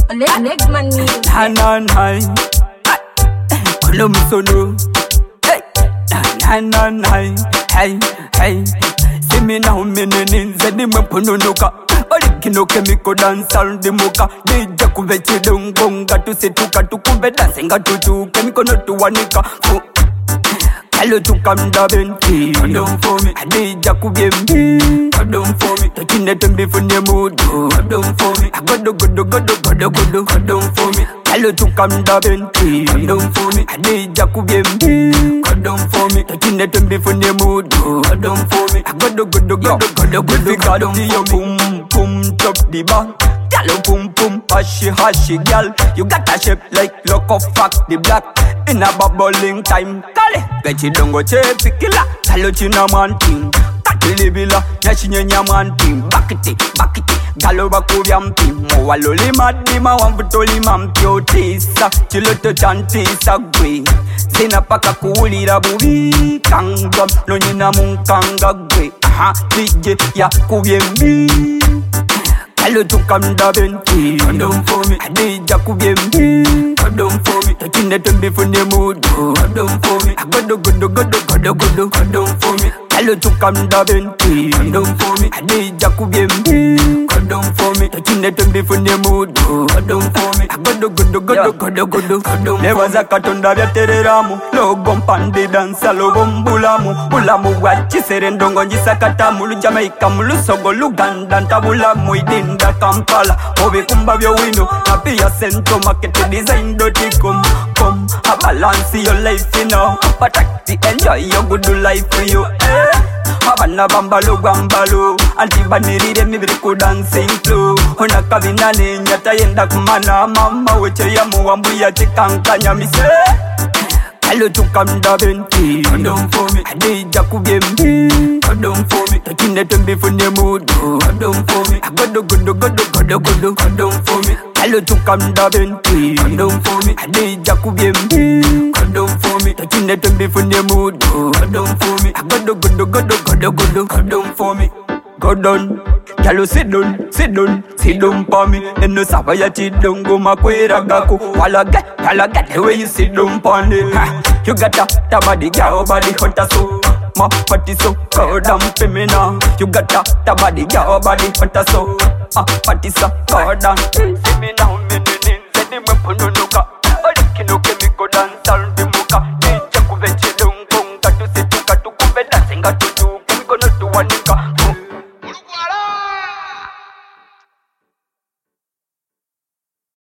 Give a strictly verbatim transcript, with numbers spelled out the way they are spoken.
Alex man me. Hand on high. Kolo musono. Hey. Hand on high. Hey. Hey. See me now, me ninja ni mpununuka. Original chemical dance all the moka. Deja kuvechi dongonga tu setuka tu kuve dancinga tu tu chemical no tu wanika. Hello to come da benti. Don't for me. Deja kuvyembi. Don't for me. Touching it and be for the mood. Don't for me. I got the good, good, good, good, good. Don't for me. Hello to come da benti. Don't for me. Deja kuvyembi. Don't for me. Touching it and be for the mood. Don't for me. I got the good, good, good, good, good. We got the boom, boom, chop the bang. Gallo boom, boom, hashy, hashy, gal. You got a shape like lock of fuck the black. In a bubbling time, kale. Vechi dongo chepi kila. Hello china man team. Katili bila, nyashinye nyaman team. Bakiti, bakiti, galo bakuvya mpi. Mwa loli madima, wambutoli mampyo tisa. Chiloto chantisa gwe. Zina paka kuulira bubi. Kangam, no nyina munkanga gwe. Aha, D J ya kuvyembi. Hello to come da benti. Don't for me. Deja kuvyembi. Don't for me. Touching it and be for the mood. Don't for me. I got the good, good, good, good, good. Don't for me. Hello to come da benti. Don't for me. Deja kuvyembi. Don't for me. Touching it and be for the mood. Don't for me. I got the good, good, good, good, good. Never zakatunda vya tereramu. Logo mpandi dansa logo mbulamu. Bulamu wachi serendongo njisakata mulu Jamaica mulu sogo Luganda ntabulamu idinda Kampala. Obi kumba vyo wino na pia Central Market Design dot com. Come, a balance your life, you know. Protect the enjoy your good life for you, eh. Havana bambalo bambalo. Antibaniri de mi briku dancing flow. Hona kavina ni nyata yenda kumana. Mama weche ya muambu ya chikankanya mise. Hello to come da benti. Don't for me. Deja kuvyembi. Don't for me. Touching it and be for the mood. Don't for me. I got the good, good, good, good. Don't for me. Hello to come da benti. Don't for me. Deja kuvyembi. Don't for me. Touching it and be for the mood. Don't for me. I got the good, good, good, good. Don't for me. Go down, girl, sit down, sit down, sit down for me. And no sabaya sit down, go makwera gaku. Walla get, walla get the way you sit down for me. You got a ta body, girl, body hot as so. My body so cold and femina. You got a ta body, girl, body hot as so. Ah, body so cold and femina. Me, me, me, me, me, me, me, me, me, me, me,